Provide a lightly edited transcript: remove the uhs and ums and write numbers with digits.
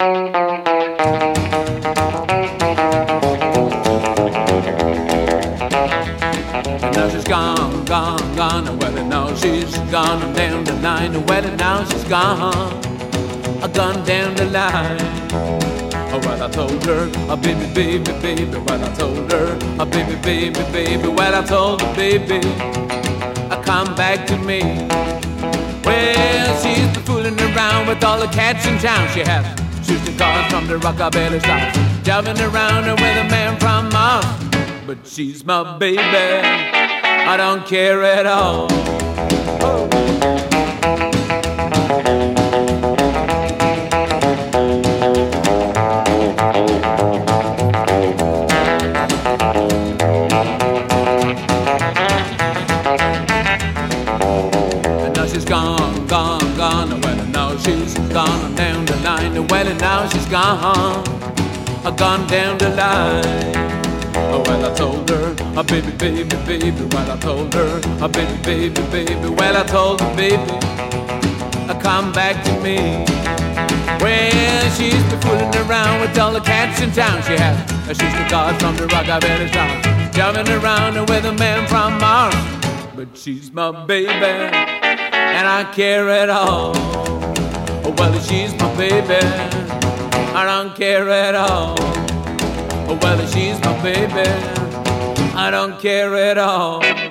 Now she's gone, gone, gone. Well, now she's gone down the line. Well, now she's gone down the line. Oh, well, I told her, oh, baby, baby, baby. Well, I told her, oh, baby, baby, baby. Well, I told her, baby, come back to me. Well, she's been fooling around with all the cats in town. She has shooting cars from the Rockabilly South, driving around with a man from Mars. But she's my baby, I don't care at all. Oh. And now she's gone, gone, gone. Well, now she's gone down the line. Well, and now she's gone down the line. Oh, well, I told her, oh, baby, baby, baby. Well, I told her, oh, baby, baby, baby. Well, I told her, baby, come back to me. Well, she's been fooling around with all the cats in town. She has a sister card from the Rockabilly South, driving around with a man from Mars. But she's my baby, and I care at all. Oh, well, she's my baby, I don't care at all. Oh, well, she's my baby, I don't care at all.